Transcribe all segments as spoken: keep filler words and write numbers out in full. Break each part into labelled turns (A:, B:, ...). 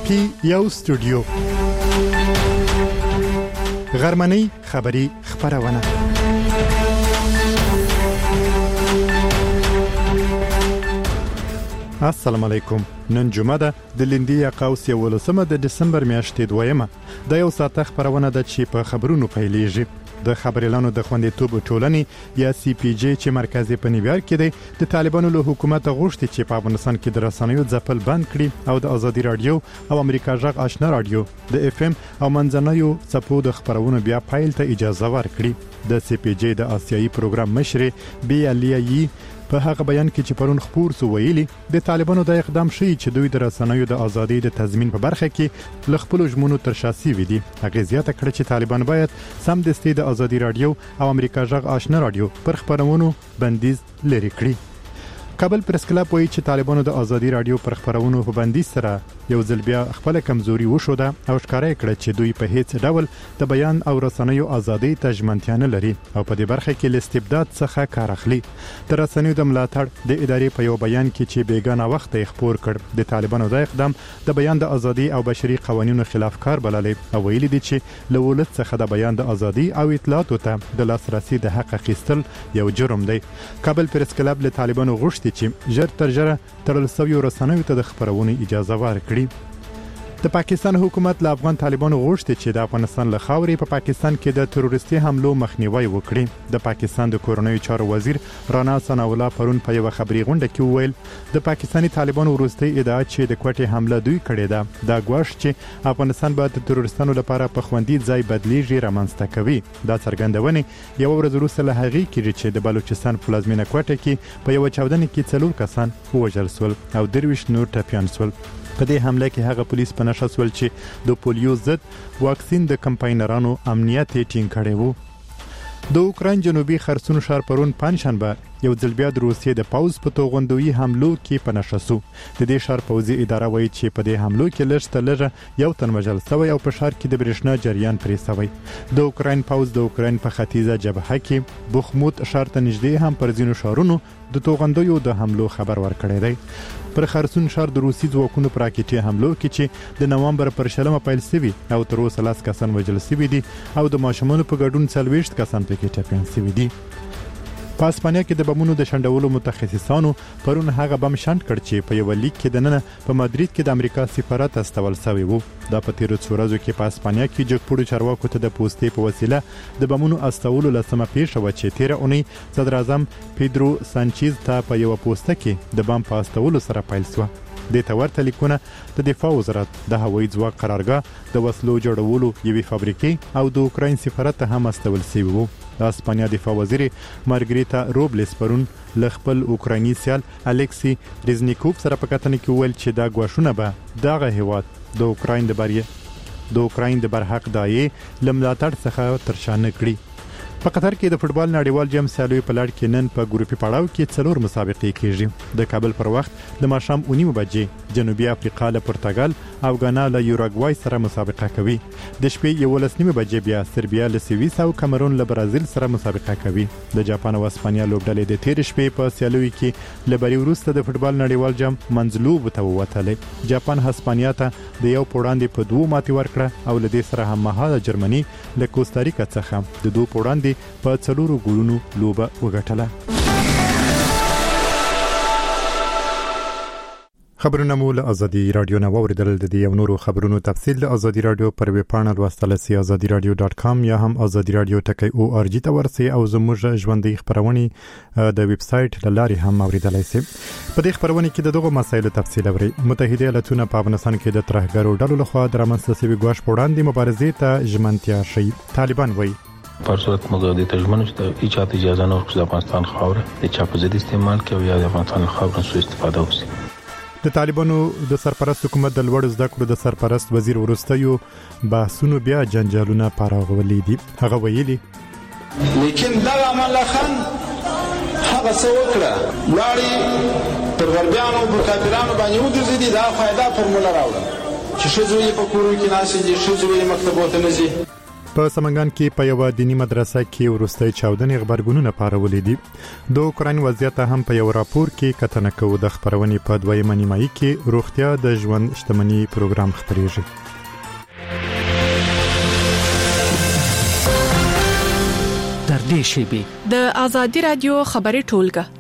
A: پی یو سټوډیو غرمنۍ خبری خبرونه السلام علیکم. نن جمعه ده د لندې قوس یولسمه د دسمبر میاشتې دویمه. د یو ساعت خبرونه د چی په خبرونو پیلېږي. د خبرلانو د خوندیتوب ټولنې یا سی پی جی چې مرکزي په نیویارک کې دی د طالبانو له حکومت غوښتي چې په افغانستان کې د رسنیو ځپل بند کړي او د ازادي رادیو او امریکا جغ آشنا رادیو د اف ام او منځنیو څپو د خبرونو بیا پایل ته اجازه ورکړي. د سی پی جی د آسیایي پروګرام مشر بی الیایی په هغه بیان کې چې پرون خبر سو ویلي د طالبانو د اقدام شي چې دوی د رسنیو د ازادۍ د تضمین په برخه کې ل خپل ژمنو تر شا سوي دي. هغه زیاته کړه چې طالبان باید سم دستي د ازادي رادیو او امریکا جغ آشنا رادیو پر خبرونو بندیز لري کړی. کابل پریس کلب وایي چې طالبانو د ازادي رادیو پر خبرونو په بندیز سره یو ځل بیا خپل کمزوري وښوده او ښکارا کړه چې دوی په هیڅ ډول د بیان او رسنیو ازادۍ ته ژمنتیا نه لري او په دې برخه کې ل استبداد څخه کار اخلي. د رسنیو د ملاتړ د ادارې په یو بیان کې چې بیګانه وخت یې خبر کړ د طالبانو د اقدام د بیان د ازادۍ او بشري قوانینو خلاف کار بللې او ویلي دي چې له ولادت څخه د بیان د ازادۍ او اطلاعاتو ته د لاسرسي د حق اخیستل یو جرم دی. کابل پریس کلب له طالبانو غوښتي چې ژر تر ژره تړل شوی رسنیو ته د خبرونې اجازه ورکړي. د پاکستان حکومت له افغان طالبانو غوښتي چې د افغانستان له خاورې په پاکستان کې د تروریستي حملو مخنیوي وکړي. د پاکستان د کورنیو چارو وزیر رانا ثنا الله پرون په یو خبري غونډه کې وویل د پاکستاني طالبانو وروستي ادعا چې د کوټې حمله دوی کړې ده دا ګواښ چې افغانستان به د تروریستانو لپاره په خوندي ځای بدلیږي رامنځته کوي. دا څرګندونه یو ورځ وروسته له هغې کې چې د بلوچستان پلازمینه کوټه کې په یو چاودنه کې څلور کسان وژل شول او درویش نور ټپیان شول. په دې حمله کې هغه پولیس په نشه شول چې د پولیو ضد واکسین د کمپاینرانو امنیت ټینګ کړی وو. د اوکراین جنوبي خرسون ښار پرون پنځشنبه یو ځل بیا د روسیې د پوز په توغندوي حملو کې په نشه شو. د دې ښار پوزي اداره وایي چې په دې حملو کې لږ تر لږه یو تن وژل شوی او په ښار کې د برېښنا جریان پرې شوی. د اوکراین پوز د اوکراین په ختیځه جبهه کې بخموت ښار ته نږدې هم پر ځینو ښارونو د توغندویو د حملو خبر ورکړی دی. پر خرسون ښار د روسي ځواکونو پر راکټي حملو کې چې د نوامبر پر شلمه پیل شوی او تر اوسه لاس کسان وژل شوي دي او د ماشومانو په ګډون څلوېښت کسان پکې ټپیان شوي دي. په اسپانیا کې د بمونو د شنډولو متخصصانو پرون هغه بم شنډ کړ چې په یو لیک کې د نن په مادرید کې د امریکا سفارت استول شوی وو. دا په تیرو څو ورځو کې په اسپانیا کې جګپوړو چارواکو ته د پوستې په وسیله د بمونو استولو لسمه پیښه و چې تیر اونۍ صدر اعظم پیدرو سانچیز ته په یو پوسټ کې د بم په استولو سره پیل شو. د تورته لیکونه د دفاع وزارت د هوایي ځواک قرارګاه د وسلو جوړولو یوې فابریکې او د اوکراین سفارت ته هم استول شوی وو. د اسپانیا دفاع وزیر مارګریتا روبلس پرون ل خپل اوکرایني سیال الکسی ریزنیکوف سره په کتنه کې ویل چې دا غواښونه به دغه هیواد د اوکراین د بریه د اوکراین د برحق دایې لملاتړ څخه ترشانه کړي. په قطر کې د فوتبال نړیوال جام سیالي په لړ کې نن په ګروپي پړاو کې څلور مسابقې کیږي. د کابل پر وخت د ماښام اونیمه بجې جنوبي افریقا له پرتګال او غانا له یوروګوای سره مسابقه کوي. د شپې یولسنیمه بجې بیا سربیا له سویس او کامرون له برازیل سره مسابقه کوي. د جاپان او اسپانیا لوبډلې د تیر شپې په سیالي کې لبري وروسته د فوتبال نړیوال جام منځلوب ته ووتلې. جاپان هسپانیا ته د یو پوړاندې په دوه ماتې ورکړه او له دې سره هم مهاله جرمني له کوستاریکا څخه د دوه پوړاندې په څلورو ګولونو لوبه وګټله. خبرونه مو له ازادي رادیو نه واوریدل. د دې او نورو خبرونو تفصیل د ازادي رادیو پر ویب پاڼه لوستل سي ازادي رادیو ډاټ کام یا هم ازادي رادیو ټکی او ار جی ته ورسي او زموږ ژوندۍ خبرونه د ویب سټ لاري هم اوریدلای سي. په دې خبرونه کې د دغه مسایلو تفصیل اوري. متحده ایالاتونه په افغانستان کې د ترهګرو ډلو لخوا د رامنځته شوي ګواښ په وړاندې مبارزې ته ژمنتیا شي. طالبان وایي
B: پر صورت موږ د تجمنو چې ایجاد اجازه نه ورکړي د افغانستان خاور د چا په ضد استعمال کوي یا د افغانستان خاور سو استفاده وشي.
A: د طالبانو د سرپرست حکومت د لوړ زده کړو د سرپرست وزیر ورستیو بحثونو بیا جنجالونه پراغولي دي. هغه ویلي
C: لیکن دا عمل خان هغه څه وکړه وړي پر غربیانو پر کافرانو باندې ودرځي دي دا فائدہ فرموله راوړه چې شزوی په کورو کې ناشې دي شزوی مکتبو ته نزي.
A: په سمنګان کې په یو دینی مدرسه کې ورستۍ چاودنې خبرګونونه پارولې دي د اوکراین وضعیت هم په یو راپور کې کتنه کوي د خبرونې په دویمه نیمایي کې روغتیا د ژوند شتمنۍ پروګرام خبريږي
D: در دې شیبي
E: د آزادي رادیو خبري ټولګه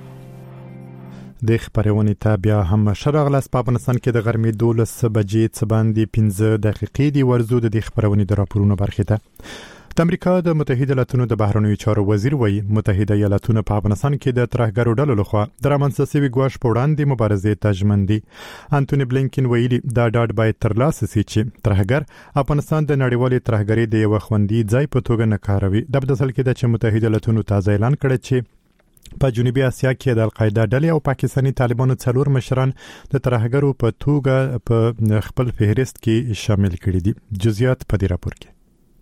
A: د خبرونې ته بیا هم شرغلاس په افغانستان کې د غرمې دولس بجې څه باندې پنځه دقیقې دی ورزو د خبرونې د راپورونو برخه ده د امریکا د متحده ایالاتونو د بهرنیو چارو وزیر وایي متحده ایالاتونو په افغانستان کې د ترهګرو ډلو لخوا د رامنځته شوي ګواښ په وړاندې مبارزې ته ژمن دي انټونی بلینکن ویلي دا ډاډ باید ترلاسه شي چې ترهګر افغانستان د نړیوالې ترهګرۍ د یو خوندي ځای په توګه نه کاروي د بدل کې د متحده ایالاتونو تازه اعلان کړی چې په جنوبي اسیا کې د القاعده ډلې او پاکستاني طالبانو څلور مشران د ترهګرو په توګه په خپل فهرست کې شامل کړي دي جزئیات په دې راپور کې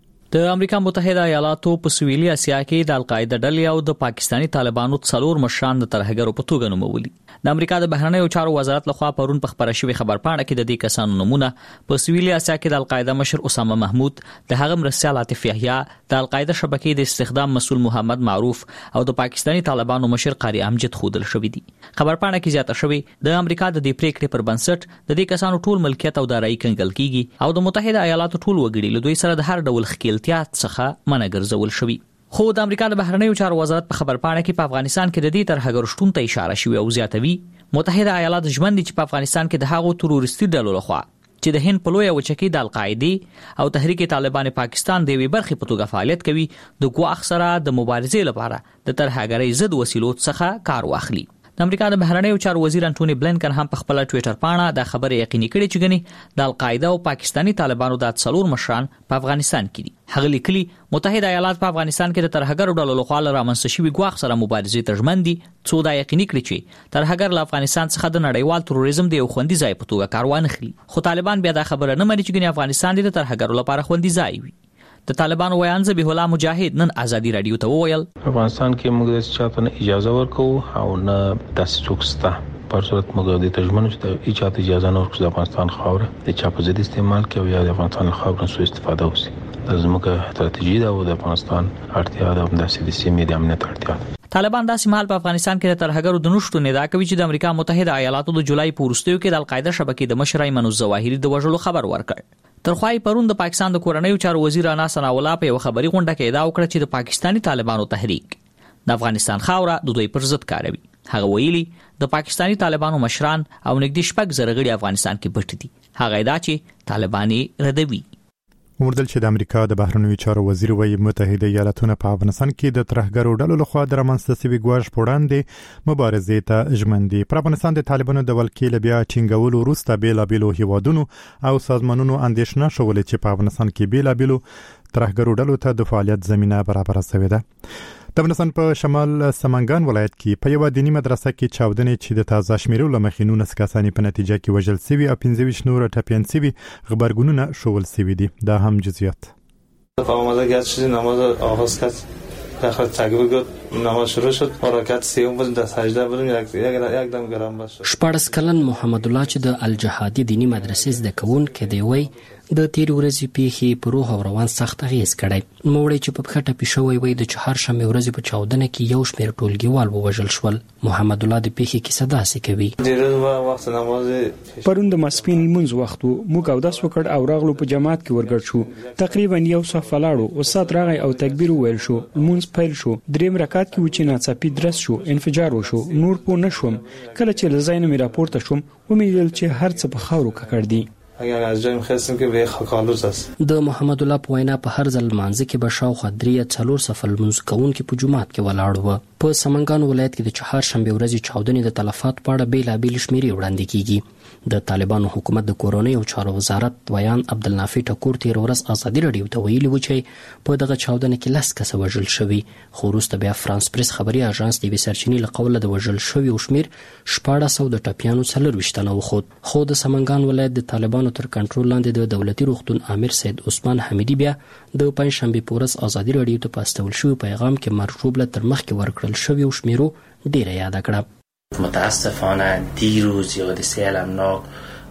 D: د امریکا متحده ایالاتو په سویلي اسیا کې د القاعده ډلې او د پاکستاني طالبانو څلور مشران د ترهګرو په توګه نومولي د امریکا د بهرنیو چارو وزارت لخوا پرون په خبره شوی خبرپاڼه کې د دې کسانو نمونه په سویلي اسیا کې د القاعده مشر اسامه محمود د هغه مرستیال عاطف یحیی د القاعده شبکې د استخدام مسؤل محمد معروف او د پاکستاني طالبانو مشر قاری امجد خودل شوی دي خبرپاڼه کې زیاته شوی د امریکا د دې پریکړې پر بنسټ د دې کسانو ټول ملکیت او دارایي کنګل کیږي او د متحده ایالاتو ټول وګړي له دوی سره د هر ډول خکیلتیا څخه منع ګرځول شوی خو د امریکا د بهرنیو چارو وزارت په خبرپاڼه کې په افغانستان کې د دې ترهګر شتون ته اشاره شوی او زیاتوي متحده ایالات ژمن دي چې په افغانستان کې د هغو تروریستي ډلو لخوا چې د هند په لوی وچکي د القاعده او تحریک طالبان پاکستان د وی برخې په توګه فعالیت کوي د ګواښ سره د مبارزې لپاره د ترهګرۍ ضد وسیلو څخه کار واخلي د امریکا د بهرنیو چارو وزیر انټونی بلینکن هم په خپل ټوئیټر پاڼه د خبرې یقیني کړې چې غني د القاعده او پاکستاني طالبانو د څلور مشران په افغانستان کې دي هغه لیکلي متحده ایالات په افغانستان کې د ترهګرو ډلو لخوا رامنځته شوي ګواښ سره مبارزې ته ژمن دي څو دا یقیني کړي چې ترهګر له افغانستان څخه د نړیوال تروریزم د یو خوندي ځای په توګه کار وانخلي خو طالبان بیا دا خبره نه مني چې غني افغانستان د ترهګرو لپاره خوندي ځای وي د طالبانو ویان ذبیح الله مجاهد نن آزادي رادیو ته وویل
B: افغانستان کې موږ د چاته اجازه ورکو او نه داسې څوک شته په صورت موږ د تجمن چې ایجاد اجازه نه ورکړو د افغانستان خاوره د چا په ضد استعمال کوي یا د افغانستان خاوره سو استفاده وشي د زموږه استراتیژي دا د افغانستان اړتیا ده د داسې سیمې د امنیت اړتیا
D: طالبان داسې مهال په افغانستان کې د ترهګرو د نشټو نه دا کوي چې د امریکا متحده ایالاتو د جولای په وروستیو کې د القاعده شبکې د مشر ایمن الظواهری د وژلو خبر ورکړ ترخوای پرون د پاکستان د کورنیو چارو وزیر انا ثنا الله په یو خبري غونډه کې ادعا وکړه چې د پاکستاني طالبانو تحریک د افغانستان خاوره د دوی پر ضد کاروي هغه ویلي د پاکستاني طالبانو مشران او نږدې شپږ زره غړي افغانستان کې پټ دي هغه ادعا چې طالباني ردوي
A: وردل چې د امریکا د بهرنیو چارو وزیر وایي متحده ایالاتونه په افغانستان کې د ترهګرو ډلو لخوا د رامنځته شوي ګواښ په وړاندې مبارزې ته ژمن دي پر افغانستان د طالبانو د ولکې له بیا ټینګولو وروسته بیلابیلو هیوادونو او سازمانونو اندېښنه شولې چې په افغانستان کې بیلابیلو ترهګرو ډلو ته د فعالیت زمينه برابر شوې ده د افغانستان په شمال سمنګان ولایت کې په یو دینی مدرسه کې چاودنې چې د تازه شمیرو لمخې نولس کسانی په نتیجه کې وژل شوي او پنځه ویشت نور ټپیان شوي خبرګونونه شول شوي دي دا هم جزئیات
F: په اومده گرد شدیم نماز آغاز کرد داخل تکبیر گفت نماز شروع شد حرکت سیوم بودیم در سجده بودیم یک یک دم گرم باش
G: شپږ کلن محمد الله چې د الجهادي دینی مدرسې زده کوونکی دی وای د تیر ورځې پیښې په روح او روان سخت اغیز کړی نوړی چې په خټه پښوی وای د چهار شنبه ورځې په چاودنه کې یو شمېر ټولګیوال ووژل شول محمد الله د پیښې کیسه داسې کوي
F: ډیره وخت نماز
H: پرون د ماسپین منځ وخت موږ او داس وکړ او راغلو په جماعت کې ورګړ شو تقریبا یو صف لاړو استاد راغی او تکبیر ویل شو منځ پیل شو دریم رکعت کې و چې ناڅاپي درس شو انفجار وشو نور پو نشوم کله چې لزاین مې راپورته شوم ومې چې هر څه په خاورو ککړ دي
F: اگر از جایم خواستیم که به خاکالوس است
G: د محمد الله په وینا په هر ځل مانځ کې به شاوخوا درې څلور صف لمونځ کوونکي په جومات کې ولاړ وو په سمنګان ولایت کې د چهار شنبه ورځې چاودنې د تلفات په اړه بیلابیل شمیرې وړاندې کیږي د طالبانو حکومت د کورونی او چارو وزارت ویان عبدالنافع ټکور تیر ورځ آزادي رادیو ته ویلي و چې په دغه چاودنه کې لس کسه وژل شوي خو وروسته بیا فرانس پریس خبري اژانس د سرچینې له قوله د وژل شوي او شمیر شپږ سوه د ټپیانو څلرویشت تنه وخت خو د سمنګان ولایت د طالبانو تر کنټرول لاندې د دولتي روغتون امیر سید عثمان حمیدی بیا د پنځشنبه په ورځ آزادي رادیو ته پاستول شوی پیغام کې مرجوب له تر مخکې ورکړل شوی او شمیرو ډیره یاد کړه
I: متاسفانه دیروز یاد سیل امناک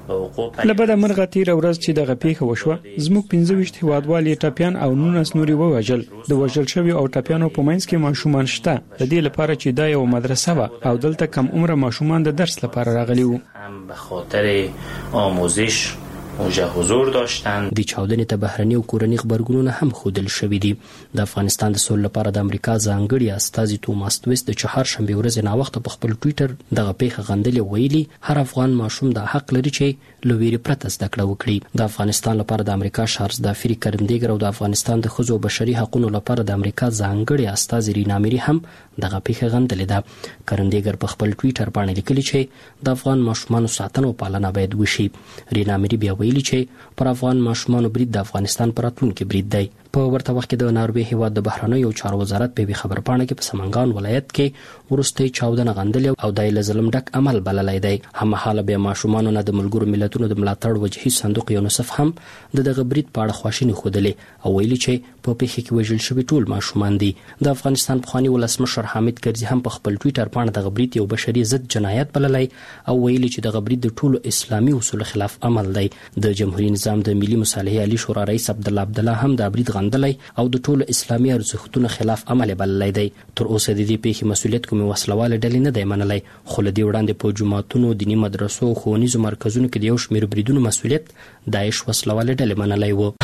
H: لبدا مرغه تیر ورځ چې دغه پیښه وشوه زموږ پنځه ویشت هیوادوالي ټاپیان او نونس نوري ووجل د وژل شوی او ټاپیانو په منځ کې ماشومان شته د دې لپاره چې دا یو مدرسه و او دلته کم عمره ماشومان د درس لپاره راغلي وو
I: هم به خاطر آموزش اونجا حضور داشتن.
G: د چاودنې ته بهرني او کورني خبرګونونه هم خودل شوې دي. د افغانستان د سولې لپاره د امریکا ځانګړي استازي توماس تویس د چهارشنبه ورځ نه وخت په خپل ټوئیټر دغه پیښه غندلې ویلي هر افغان ماشوم د حق لري چې لویری پرته زده کړه وکړي. د افغانستان لپاره د امریکا شارز دافری کرندګر او د افغانستان د ښځو بشري حقوقو لپاره د امریکا ځانګړي استازي رینا میری هم دغه پیښه غندلې ده. کرندګر په خپل ټوئیټر باندې لیکلي چې د افغان ماشومان ساتنه او پالنه باید وشي. رینا میری بیا ویلي چې پر افغان ماشومان برید د افغانستان پر راتلونکي برید دی. په ورته وخت کې د ناروې هیواد د بهرنیو چارو وزارت په خبر پاڼه کې په سمنګان ولایت کې ورستي چاودنه غندلې او دای له ظلم ډک عمل بللای دی. هم حاله به ماشومان نه د ملګرو ملتونو د ملاتړ وجهي صندوق یونیسف هم د دغه برید په اړه خواشینی خوده او ویلي چې په پیښه کې وژل شوی ټول ماشومان دي. د افغانستان پخوانی ولسمشر حامد کرزي هم په خپل ټوئیټر باندې دغه برید یو بشري ضد جنایت بللای او ویلي چې دغه برید د ټولو اسلامي اصول خلاف عمل دی. د جمهوریت نظام د ملي مصالحې علي شورا رئیس عبد الله عبد الله هم د برید غندلای او د ټولو اسلامي ارزښتونو خلاف عمل بللای دی. تر اوسه د دې پیښې مسؤلیت کومه وسلواله ډلې نه دی منلای خو لدی وړاندې په جماعتونو دینی مدرسو او ښوونیزو مرکزونو کې د یو شمېر بریدونو مسؤلیت داعش وسلواله ډلې منلای و.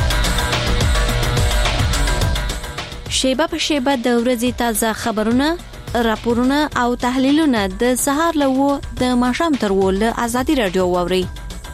J: شیبه په شیبه د ورځې تازه خبرونه راپورونه او تحلیلونه د سهار لوو د ماښام تر ول ازادي رادیو ووري.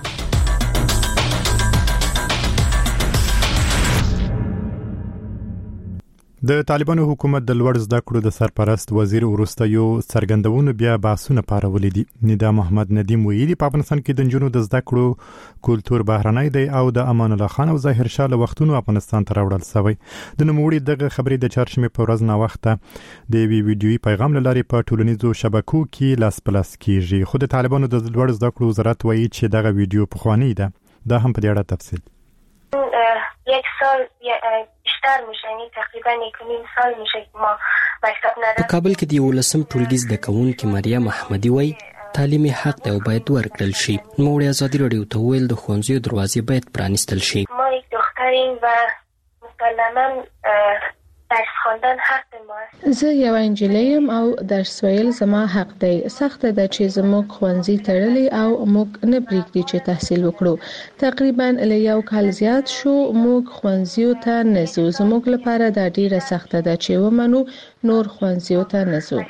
A: د طالبانو حکومت د لوړ زده کړو د سرپرست وزیر ورستیو څرګندونو بیا باسونه پارولې دي. ندا محمد ندیم ویلي په افغانستان کې د جنونو د زده کړو کلچر بهرنۍ دی او د امان الله خان او ظاهر شاه له وختونو افغانستان ته راوړل شوی. د نوموړي دغه خبرې د چهارشنبه په ورځ نه وخته د وی ویډیوي پیغام لاري په ټولنیزو شبکو کې لاس پلاس کیږي. خو د طالبانو د لوړ زده کړو وزارت وایي چې دغه ویډیو پخوانی ده. دا هم په دې اړه تفصیل
K: یک سال بیشتر میشه، یعنی تقریبا یک نیم سال میشه که ما مکتب نداریم.
G: په کابل کې د ولسم ټولګي زده کوونکې مریم احمدی وایي تعلیمي حق دی او باید ورکړل شي. نوموړي ازادي رادیو ته ویل د ښوونځیو دروازې باید پرانیستل شي.
K: ما یک دختریم و مسلماً درس خواندن حق ما است.
L: زه یو انجلیم او درس ویل زما حق دی. سخت ده چې زموږ ښوونځي تړلي او موږ نه پریږدي چې تحصیل وکړو. تقریبا له یو کال زیات شو موږ ښوونځیو ته نه ځو. زموږ لپاره دا ډیره سخته ده چې ومنو نور ښوونځیو ته نه ځو.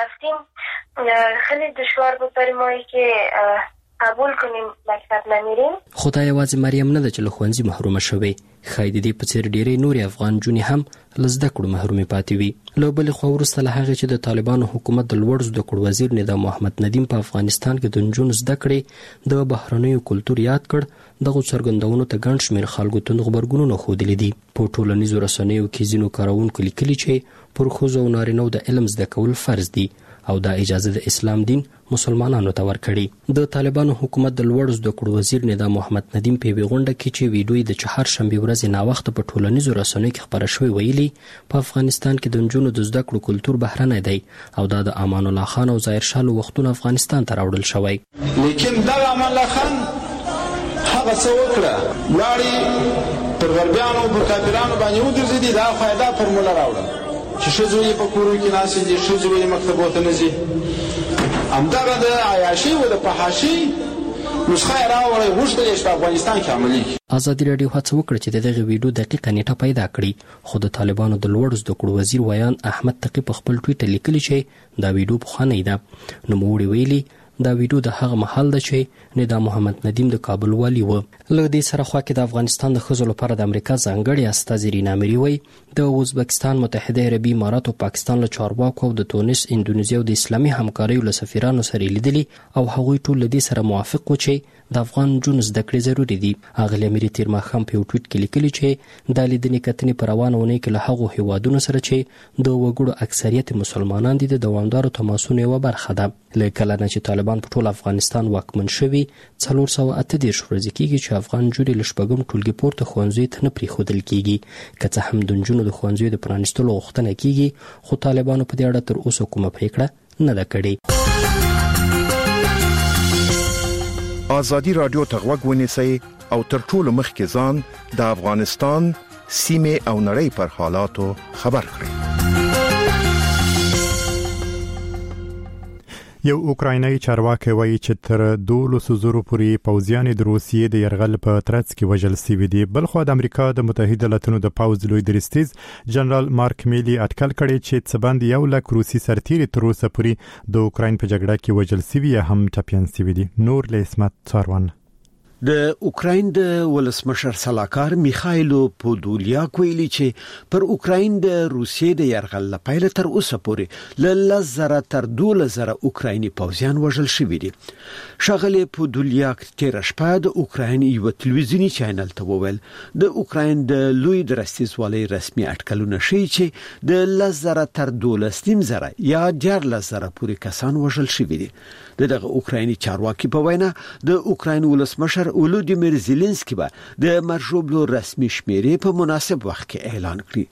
K: خیلی دشوار بود برای ما که قبول کنیم مکتب نمیریم.
G: خدای یوازې مریم نه ده چې له ښوونځي محرومه شوې. ښایي د دې په څېر ډېرې نورې افغان جونې هم له زده کړو محرومې پاتې وي. له بلې خوا وروسته له هغې چې د طالبانو حکومت د لوړ زده کړو وزیر ندا محمد ندیم په افغانستان کې د نجونو زده کړې د بهرنیو کلتور یاد کړ دغو څرګندونو ته ګڼ شمېر خلکو توند غبرګونونه ښودلي دي. په ټولنیزو رسنیو کې ځینو کاروونکو لیکلي چې پر ښځو او نارینهو د علم زده کول فرض دي او دا اجازه د اسلام دین مسلمانانو ته ورکړي. د طالبانو حکومت د لوړ زده کړو وزیر ندا محمد ندیم په وی غونډه کې چې ویډیو د چهارشنبه ورځې نا وخت په ټولنیزو رسنیو کې خبره شوې ویلي په افغانستان کې د نجونو د زده کړو کلتور بهرنی دی او دا د امان الله خان او ظاهر شاه له وختونو افغانستان ته راوړل شوی.
C: لیکن دا امان الله خان هغه څه وکړه لاړې پر غربیانو پر کافرانو باندې ودرځېدي. دا فایده فرموله راوړه چې ښځو یې په کورو کې ناستې دي، ښځو یې مکتبو ته نه ځي. همدغه د عیاشۍ او د فحاشۍ نسخه یې راوړې غوښتل یې چې په افغانستان کې عملي کړي.
G: ازادي رادیو هڅه وکړه چې د دغه ویډیو دقیقه نیټه پیدا کړي خو د طالبانو د لوړ زده کړو وزیر ویان احمد تقی په خپل ټویټر لیکلي چې دا ویډیو پخوانی ده. نوموړي ویلي دا ویډیو د هغه مهال ده چې ندا محمد ندیم د کابل والی و. له دې سره خوا کې د افغانستان د ښځو لپاره د امریکا ځانګړي استازي رینا میری وایي د ازبکستان، متحده عربي امارات او پاکستان له چارواکو او د تونس، اندونیزیا او د اسلامي همکاریو له سفیرانو سره لیدلي او هغوی ټول له دې سره موافق و چې د افغان نجونو زده کړې ضروري دي. اغلې میری تیر ماښام په یو ټویټ کې لیکلي چې دا لیدنې کتنې په روانه اونۍ کې له هغو هیوادونو سره چې د وګړو اکثریت مسلمانان دي د دوامدارو تماسونو یوه برخه ده. له کله نه چې طالبان په ټول افغانستان واکمن شوي څلور سوه اته دېرش ورځې کېږي چې افغان نجونې له شپږم ټولګي پورته ښوونځیو ته نه پرېښودل کېږي. که څه هم د نجونو د ښوونځیو د پرانیستلو غوښتنه کېږي خو طالبانو په دې اړه تر اوسه کومه پرېکړه نه ده کړې.
M: ازادي رادیو ته غوږ ونیسئ او تر ټولو مخکې ځان د افغانستان سیمه او نړۍ پر حالاتو خبر کړئ.
A: یو اوکراینایي چارواکي وایي چې تر دولس زره پورې پوځیان د روسیې د يرغل په ترڅ کې وژل شوي دي. بلخو د امریکا د متحده ایالاتونو د پوځ لوی درستیز جنرال مارک میلی اټکل کړی چې څه باندې یو لک روسي سرتیري تر اوسه پورې د اوکراین په جګړه کې وژل شوي هم ټپيان شوي دي. نور له اسمت څاروان.
N: د اوکراین د ولسمشر سلاکار میخایلو پودولیاک ویلي چې پر اوکراین د روسیې د يرغل لپاره تر اوسه پورې ل لزره تر دوله زره اوکرایني پوځیان وژل شوي دي. شغله پودولیاک تیر شپه د اوکراین یو تلویزیونی چینل ته وویل د اوکراین د لوی درستیز والی رسمي اټکلونه شي چې د لزره تر دوله سیم زره یا ډیر لزره پورې کسان وژل شوي دي. دغه اوکرایني چارواکي په وینا د اوکراین ولسمشر ولودیمیر زيلنسکي به د مرجوبلو رسمي شمیرې په مناسب وخت کې اعلان کړي.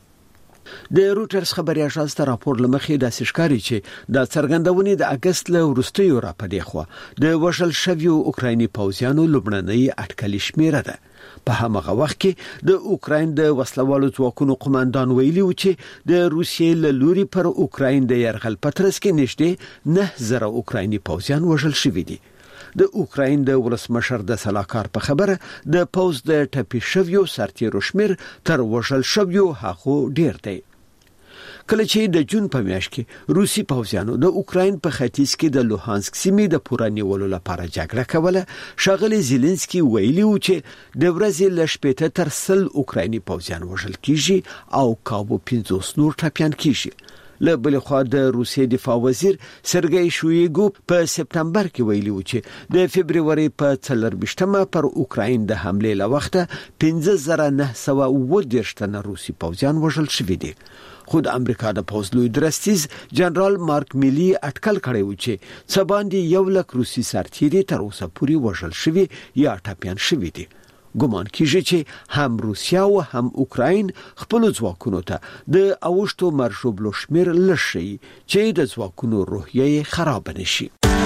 N: د روټرز خبري اژانس ته راپور لمخې د سشکاري چې د څرګندونې د اگست له وروستیو راپدې خو د وژل شویو اوکرایني پوځیانو لوبننۍ اټکلي شمیره ده. په همغه وخت کې د اوکراین د وسلوالو ځواکونو قوماندان ویلي و چې د روسیې له لوري پر اوکراین د يرغل پترس کې نږدې نه زره اوکرایني پوځیان وژل شوي دي. د اوکراین د ولسمشر د سلاکار په خبره د پوز د ټپي شویو سرتیرو شمیر تر وژل شویو هغو ډیر دی. کله چې د جون په میاشت کې روسي پوځیانو د اوکراین په ختیځ کې د لوهانسک سیمې د پوره نیولو لپاره جګړه کوله، شغله زيلنسکي ویلي و چې د ورځې ل شپږ تر سل اوکرایني پوځیان وژل کیږي او کابو پنځوس نور ټپيان کیږي. له بل خوا د روسیې دفاع وزیر سرګئی شویګو په سپتمبر کې ویلي و چې د فبرवरी په څلورمه پر اوکراین د حمله له وخته پنځه زره نه سوه اووه دېرش تنه روسي پوځیان وژل شوي دي. خود امریکا د پوځ لوی درستیز جنرال مارک میلی اټکل کړی و چې څه باندې یو لک روسي سرتیري تر اوسه پورې وژل شوي یا ټپيان شوي دي. ګمان کیږي چې هم روسیا او هم اوکراین خپل ځواکونو ته د اوشتو مرشوبلو شمیر لشي چې د ځواکونو روحیه خراب نشي.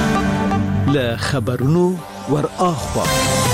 N: له خبرونو ور اخوا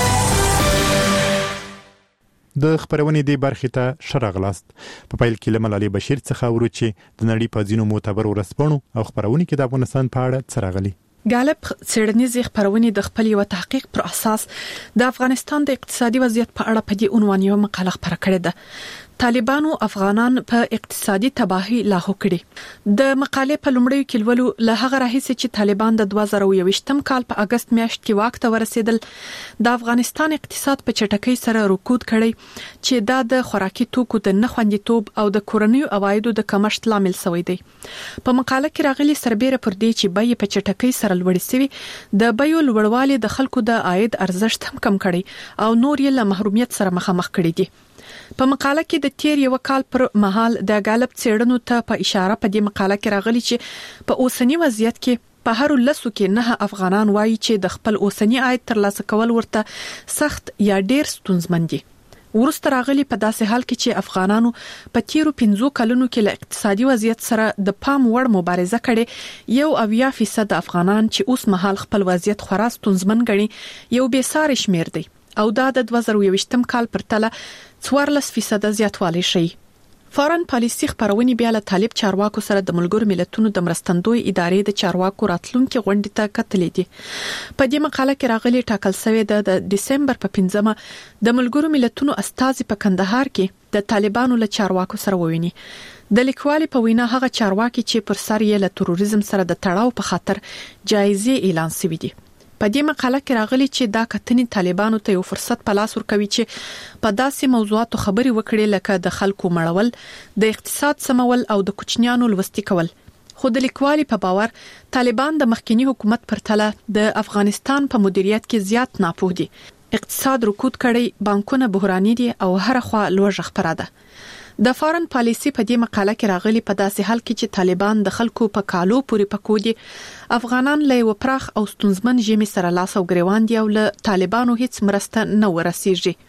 A: د خبرونې دی برخې ته شرغلاست. په پیل کې لملالي بشیر څخه ورو چې د نړۍ په ځینو معتبر ورسپونو او خبرونه کې د افغانستان په اړه څرغلي.
E: غالب څېړنیزې خبرونه د خپل یو تحقیق پر اساس د افغانستان د اقتصادي وضعیت په اړه په دې عنوان یو مقاله خبره کړې ده. طالبانو افغانان په اقتصادي تباهي لاهو کړي. د مقالې په لومړیو کې ولولو له هغه راهیسې چې طالبان د دوه زره یوویشتم کال په اگست میاشت کې واک ته ورسېدل، د افغانستان اقتصاد په چټکۍ سره رکود کړي چې دا د خوراکي توکو د نه خوندیتوب او د کورنیو عوایدو د کمښت لامل شوی دی. په مقاله کې راغلي سربېره پر دې چې بیې په چټکۍ سره لوړې شوي، د بیو لوړوالی د خلکو د عاید ارزښت هم کم کړي او نور یې له محرومیت سره مخامخ کړي دي. په مقاله کې د تیر یو کال پر مهال د غالب څېړنو ته په اشاره په دې مقاله کې راغلي چې په اوسنی وضعیت کې په هر لسو کې نه افغانان وایي چې د خپل اوسنی عاید ترلاسه کول ورته سخت یا ډیر ستونزمن دي. ورسته راغلي په داسې حال کې چې افغانانو په تیرو پنځو کلونو کې له اقتصادي وضعیت سره د پام وړ مبارزه کړې، یو اویا فیصد افغانان چې اوس مهال خپل وضعیت خورا ستونزمن ګڼي یو بې ساري شمیر دی او دا د دوه زره یوویشتم کال پر تله څوارلس فیصد زیاتوالی شي. فارن پالیسي خبرونه بیا له طالب چارواکو سره د ملګرو ملتونو د مرستندوی ادارې د چارواکو راتلونکو غونډې ته کتلې دي. په دې مقاله کې راغلي ټاکل شوی د دسمبر په پنځمه د ملګرو ملتونو استازي په کندهار کې د طالبانو له چارواکو سره وویني. د لیکوالي په وینا هغه چارواکي چې پر سر یې له تروریزم سره د تړاو په خاطر جایزې اعلان شوی دي. په دې مقاله کې راغلي چې دا کتنې طالبانو ته یو فرصت په لاس ورکوي چې په داسې موضوعاتو خبرې وکړي لکه د خلکو مړول، د اقتصاد سمول او د کوچنیانو لوستي کول. خو د لیکوالي په باور طالبان د مخکنی حکومت پر تله د افغانستان په مدیریت کې زیات ناپوه دي. اقتصاد رکود کړي، بانکونه بحراني دي او هر خوا لوږه خپره ده. د فارن پالیسي په دې مقاله کې راغلي په داسې حال کې چې طالبان د خلکو په کالو پورې پکودي، افغانان له یو پراخ او ستونزمن ژمي سره لاس او ګریوان دي او له طالبانو هیڅ مرسته نه ورسیږي.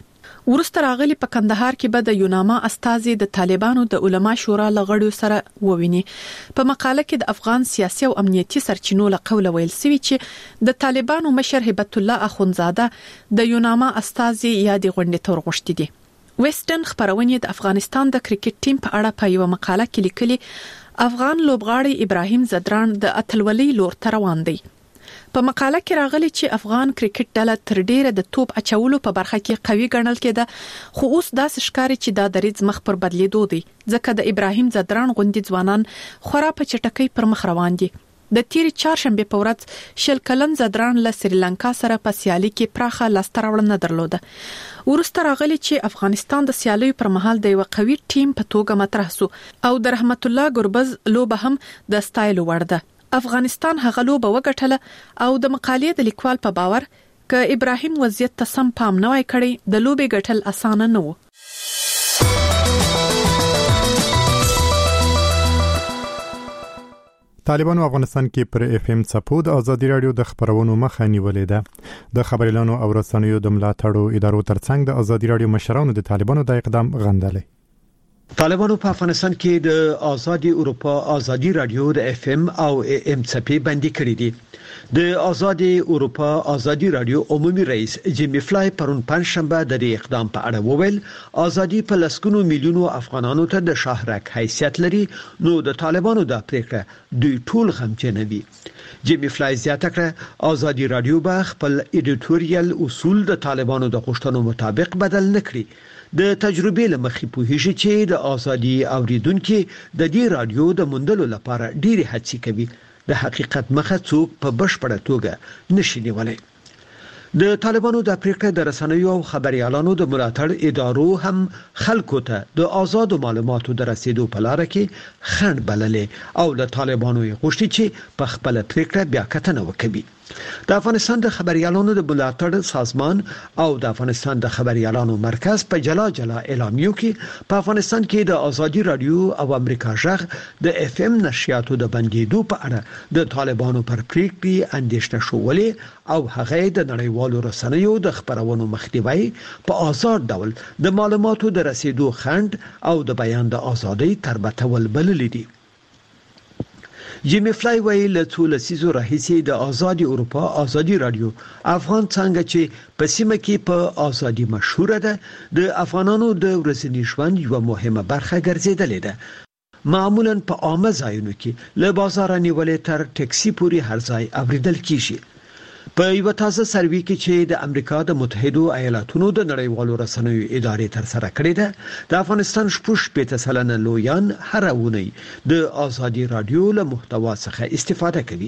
E: ورسته راغلي په کندهار کې به د یوناما استازي د طالبانو د علما شورا لغړو سره وویني. په مقاله کې د افغان سیاسي او امنیتي سرچینو له قوله ویل سوي چې د طالبانو مشر هبت الله اخونزاده د یوناما استازي یادې غونډې تور غوښتي دي. ویسټرن خبرونه د افغانستان د کرکټ ټیم په اړه په یو مقاله کې لیکلي افغان لوبغاړی ابراهیم زدران د اتلولۍ لور ته روان دی. په مقاله کې راغلي چې افغان کرکټ ډله تر ډیره د توپ اچولو په برخه کې قوي ګڼل کېده، خو اوس داسې ښکاري چې دا دریځ مخ پر بدلیدو دی ځکه د ابراهیم زدران غوندي ځوانان خورا په چټکۍ پر مخ روان دي. د تیر چهارشنبه په ورځ شل کلن زدران له سریلانکا سره په سیالي کې پراخه لاسته راوړنه درلوده. ورسته راغلي چې افغانستان د سیالیو پر مهال د یو قوي ټیم په توګه مطرح سو او د رحمت الله ګربز لوبه هم د سټایل وړ ده. افغانستان هغه لوبه وګټله او د مقالې د لیکوال په باور ک ابراهیم وضعیت ته سم پام نه وای کړی د لوبې ګټل اسانه نه و.
A: طالبانو افغانستان کې پر اف ام څپو د ازادي رادیو د خبرونو مخه نیولې ده. د خبريالانو او رسنیو د ملاتړو ادارو ترڅنګ د ازادي رادیو مشرانو د طالبانو د اقدام غندلې.
N: طالبانو په افغانستان کې د آزادي اروپا آزادي رادیو د اف ام او ام څپې بندي کړې دي. د آزادي اروپا آزادي رادیو عمومي رئیس جیمی فلای پرون پنځشنبه د دې اقدام په اړه وویل آزادي په لسګونو میلیونو افغانانو ته د شاهرک حیثیت لري، نو د طالبانو د پریکړه دوی ټول غمجنوي. جیمی فلای زیاته کړه آزادي رادیو به خپل ایډیټوریال اصول د طالبانو د غوښتنو مطابق بدل نکړي. د تجربې لمخې پوهیږي چې د آزادي اوریدونکو د دې رادیو د موندلو لپاره ډېری هڅې کوي. د حقیقت مخه څوک په بشپړه توګه نشي نیولای. د طالبانو د پریکړې د رسنیو او خبريالانو د ملاتړ ادارو هم خلکو ته د آزاد معلوماتو د رسیدو په لار کې خنډ بللې او د طالبانو یې غوښتي چې په خپل پریکړه بیا کتنه وکړي. د افغانستان د خبريالانو د ملاتړ سازمان او د افغانستان د خبريالانو مرکز په جلا جلا اعلامیو کې په افغانستان کې د آزادي رادیو او امریکا ژغ د اف ام نشریاتو د بندیدو په اړه د طالبانو پر پریکړې اندېښنه شولې او هغه د نړیوالو رسنیو د خبرونو مخنیوي په آزاد ډول د معلوماتو د رسیدو خنډ او د بیان د ازادۍ تربتول بللې دي. جیمی فلای ویل څو لسیزو راهیسې د آزادي اروپا آزادي رادیو افغان څنګه چې په سیمه کې په آزادي مشهور ده د افغانانو د ورځني ژوند یو مهمه برخه ګرځیدلې ده. معمولا په عامه ځایونو کې له بازار نیولې تر ټکسي پورې هر ځای اوریدل کیږي. په یو تازه سروي کې چې د امریکا د متحده ایالاتونو د نړیوالو رسنیو ادارې تر سره کړې ده د افغانستان شپږ پېته سلنه لویان هر اونۍ د آزادي رادیو له محتوا څخه استفاده کوي.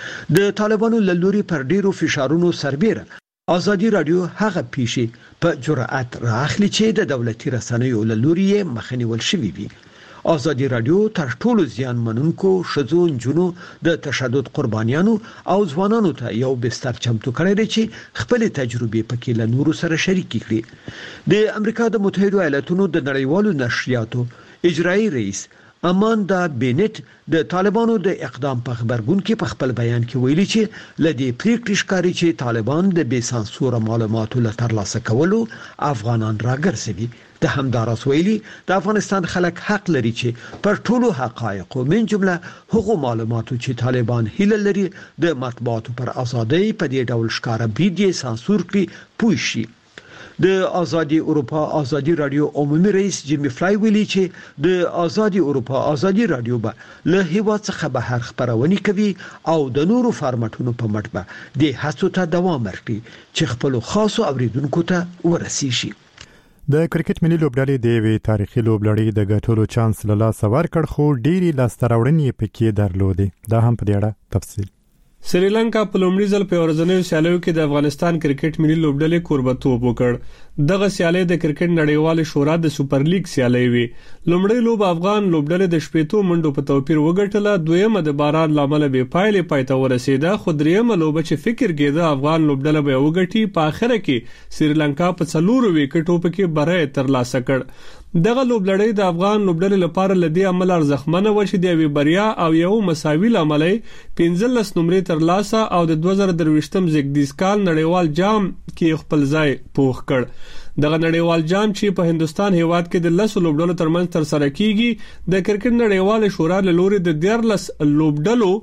N: د طالبانو له لوري پر ډیرو فشارونو سربېره آزادي رادیو هغه پیښې په جرأت راخلي چې د دولتي رسنیو له لوري مخنیول شوی وي. آزادي رادیو تر ټولو زیان منونکو شذو جنو د تشدد قربانیانو او ځوانانو ته یو بستر چمتو کړی دی چې خپل تجربې پکې له نورو سره شریک کړي. د امریکا د متحده ایالاتونو د نړیوالو نشریاتو اجرایی رئیس اماندا بینټ د طالبانو د اقدام په خبرګون کې په خپل بیان کې ویلي چې لدی پریکړې ښکاري چې طالبان د بې سانسور معلوماتو له ترلاسه کولو افغانان راګرځوي. د همداراز ویلي د افغانستان خلک حق لري چې پر ټولو حقایقو من جمله هغو معلوماتو چې طالبان هیله لري د مطبوعاتو پر ازادۍ په دې ډول ښکارا بریدي سانسور کړي پوه شي. د آزادي اروپا آزادي رادیو عمومي رئیس جیمی فلای ویلي چې د آزادي اروپا آزادي رادیو به له هیواد څخه بهر خبرونه کوي او د نورو فارمټونو په مټ به د هڅو ته دوام ورکړي چې خپل خاصو اوریدونکو ته ورسیږي.
A: د کرکټ ملي لوبډلې د وی تاریخي لوبډلې د ګټلو چانس له لاسه ورکړ خو ډيري لاستراوړنې پکې درلودې. دا هم په دې اړه تفصیل.
O: سریلانکا په لومړي ځل په ورځنیو سیالیو کې د افغانستان کرکټ ملي لوبډلې کوربتوب وکړ. دغه سیالي د کرکټ نړیوال شورا د سوپر لیګ سیالي وي. لومړی لوب افغان لوبډلې د شپېتو منډو په توپیر وګټله، دویمه د باران لامل به پایلې پایته ورسېده، خو دریمه لوب چې فکر کېده افغان لوبډله به وګټي په اخر کې سریلانکا په څلورو وکټو پکې بری ترلاسه کړ. دغه لوبډلې د افغان لوبډلې لپاره لدی عمل ارزښتمنه و چې د وی بریا او یو مساوي لامل پنځلس نمرې ترلاسه او د دوه زره درویشتم زګدیز کال نړیوال جام کې خپل ځای پوښ کړ. دغه نړیوال جام چې په هندستان هیواد کې د لس لوبډلو ترمنځ تر سره کیږي د کرکټ نړیوال شورا له لوري د دیارلس لوبډلو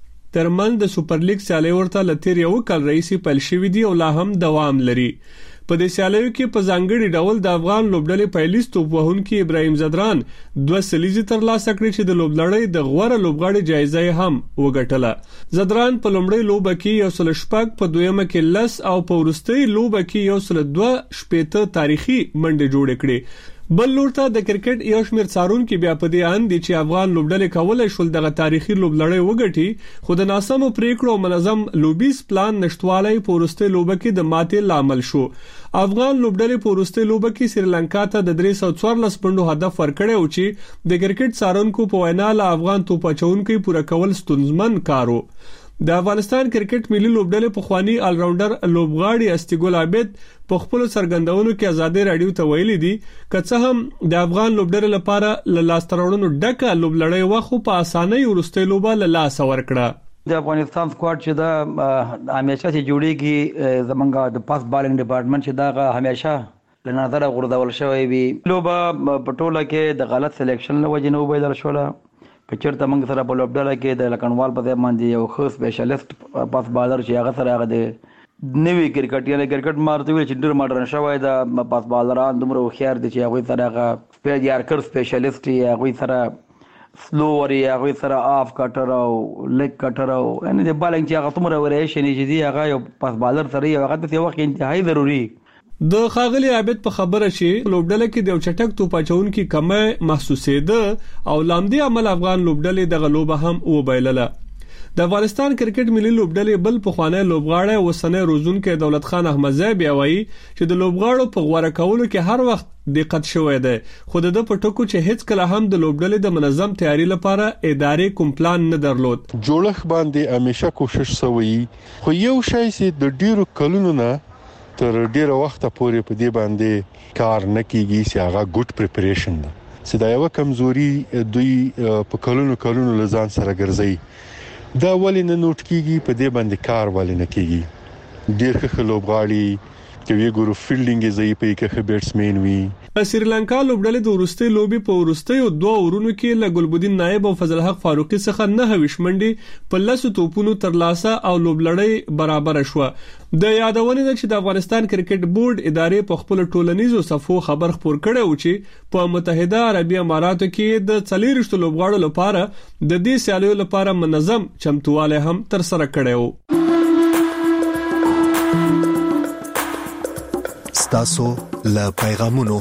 O: ترمنځ د سوپر لیګ سیالي ورته لتیر یو کال رئیسي پیل شوې دي او لا هم دوام لري. په دې سیالیو کې په ځانګړي ډول د افغان لوبډلې پایلیست توپ وهونکي ابراهیم زدران دوه سلیزي ترلاسه کړې چې د لوبلړۍ د غوړه لوبغاړي جایزه هم وګټله. زدران په لومړۍ لوبه کې یو سل شپږ، په دویمه کې لس او په وروستۍ لوبه کې یو سل دوه شپېته تاریخي منډې جوړې کړې. بل لور ته د کرکټ یو شمېر څارونکو بیا په دې اند دي چې افغان لوبډلې کولای شول دغه تاریخي لوبلړۍ وګټي، خو د ناسمو پریکړو او منظم لوبیز پلان نشټوالی په وروستۍ لوبه کې د ماتې لامل شو. افغان لوبډلې په وروستۍ لوبه کې سریلانکا ته د درې سوه څوارلس پنډو هدف ورکړی و چې د کرکټ څارونکو په وینا له افغان توپ اچونکو پوره کول ستونزمن کار و. د افغانستان کرکټ ملي لوبډلې په خواني آل راونډر لوبغاړي استګل عابد په خپل سرګندونو کې آزادي رادیو ته ویلي دي که هم د افغان لوبډلې لپاره ل لاسترونو ډکه لوبلړۍ واخو په اسانۍ ورسته لوبه له لاس ورکړه.
P: د افغانستان سکواډ چې دا همیشه چې جوړیږي زمونږ د پاس بالینګ ډپارټمنټ چې دا همیشه له نظر غوړدول شوی وي. لوبه په ټوله کې د غلط سلیکشن له وجې نه وبایدل شوله. په چیرته موږ سره په لوبډله کې د لکنوال په ځای باندې یو ښه سپیشلیست پاس بالر چې هغه سره هغه د نوی کرکټ یعنی کرکټ مارته ویل چې ډېر ماډرن شوی د پاس بالران دومره هوښیار دي چې هغوی سره هغه سپیډ یارکر سپیشلیست یې هغوی سره سلوور یې هغوی سره آف کټر او لیګ کټر او یعنې د بالینګ چې هغه څومره وریشن چې دي هغه یو پاس بالر سره یو هغه د وخت انتهایی ضروري.
O: د خاغلی عابد په خبره شي لوبډله کې د چټک توپ اچونکو کمه محسوسېده او لامدي عمل افغان لوبډلې د غلوبه هم وبایلله. د افغانستان کرکټ ملي لوبډلې بل په خوانه لوبغاړی وسنه روزونکو دولت خان احمدزی بیا وایي چې د لوبغاړو په غوړه کولو کې هر وخت دقت شوی دی، خو د په ټکو چې هیڅ کله هم د لوبډلې د منظم تیاری لپاره ادارې کوم پلان نه درلود.
Q: جوړښت باندې همیشه کوشش شوی، خو یو شی چې د ډیرو کلونو نه تر ډیره وخت پورې په دې باندې کار نه کیږي چې هغه ګډ پریپریشن ده. چې دا یو کمزوري دوی په کلونو کلونو لزان سره ګرځي. دا ولې نه نوٹ کیږي، په دې باندې کار ولې نه کیږي. ډیر ښه لوبغاړي چې وی ګورو فیلډینګ یې ځای په کې بیټسمن وي.
O: سریلانکا لوبډلې د ورستۍ لوبي په ورستۍ او دوه ورونو کې له ګلبدین نائب او فضل حق فاروقي څخه نه وشمنډي په لاسو توپونو ترلاسه او لوبلړۍ برابر شو. د یادونه ده چې د افغانستان کرکټ بورډ ادارې په خپل ټولنیزو صفو خبر خپور کړی و چې په متحده عربی اماراتو کې د څلورشت لوبغاړو لپاره د دې سیالیو لپاره منظم چمتواله هم تر سره کړی و.
R: ستاسو له پیغامونو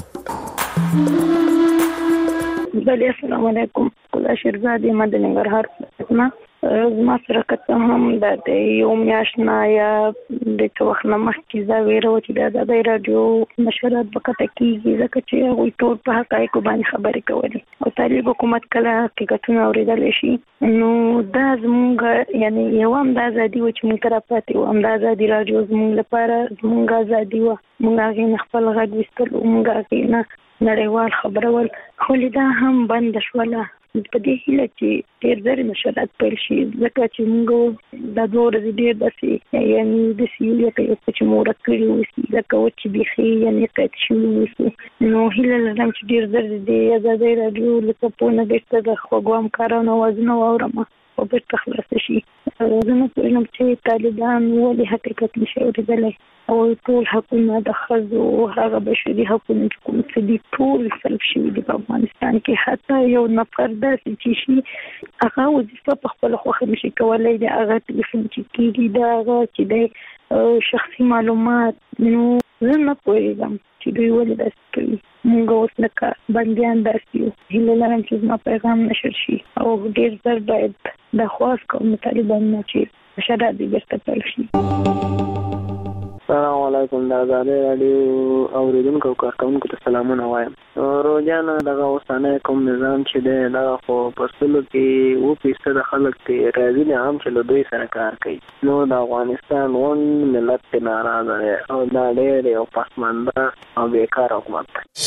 S: بله السلام علیکم. کله شیرزادی مدني ننګرهار نه زما سره کته هم د یو میاشنا یا د توخ نه مخکې دا ویرو چې د د رادیو نشرات وکړه کیږي ځکه چې هغه ټول په حقایق باندې خبرې کولې او طالب حکومت کله حقیقتونه اوریدل شي نو دا زموږ یعنی یو هم د ازادي و چې موږ تر پاتې و هم د ازادي رادیو زموږ لپاره زموږ ازادي و موږ هغه خپل غږ وستل موږ هغه نه نړیوال خبرول خو دا هم بند شوله. په دې هیله چې ډېر زر نشرات پیل شي ځکه چې موږ د دوه ورځې ډېر داسې یعنی د سیولې په چې مور کړی وسی ځکه چې بيخي یعنی قید شوی وسی نو هیله لرم چې ډېر زر دې آزادي رادیو لکه په نه بیرته د خوګوام کارونه وزنه واورم او بیرته خلاص شي. زه نو چې طالبان ولې حقیقت نشي اوریدلی او ټول حقونه د خزو هغه بشري حقونه کوم څه دي ټول سلب شوي دي په افغانستان کې. حتی یو نفر داسې چې شي هغه وظیفه په خپل خوښه نشي کولی د هغه ټلیفون چې کېږي د هغه چې د شخصي معلومات نو زه نه پوهېږم چې دوی ولې داسې کوي. موږ اوس لکه بندیان داسې یو. هیله لرم چې زما پیغام نشر شي او ډېر زر باید درخواست کوم طالبانو چې نشرات دې بیرته پیل شي.
T: السلام علیکم. د آزادي رادیو اوریدونکو او کارکونکو ته سلامونه وایم. روزانه دغه اوسنۍ کوم نظام چې دی دغه خو په سلو کې اووه فیصده خلک پرې راضي دي هم چې له دوی سره کار کوي. نو د افغانستان غونډ ملت پرې ناراضه دی او دا ډېر یو پسمانده او بیکاره حکومت دی.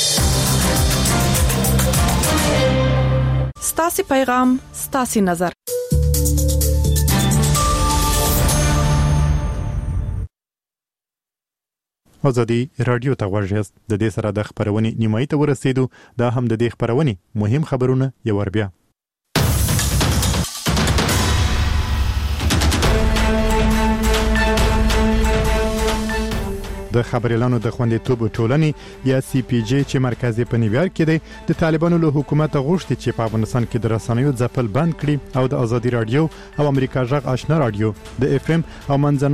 E: ستاسو پیغام ستاسو نظر.
A: ازادي رادیو ته ورژست د دې سره د خبرونې نیمایي ته ورسېدو دا هم د دې خبرونې مهم خبرونه یو ور بیا د خبريالانو د خوندیتوب ټولنې یا سی پی جی چې مرکزي په نیویارک کې دی د طالبانو له حکومت غوښتي چې په افغانستان کې د رسنیو ځپل بند کړي او د ازادي رادیو او امریکا جغ آشنا رادیو د اف ام او منځ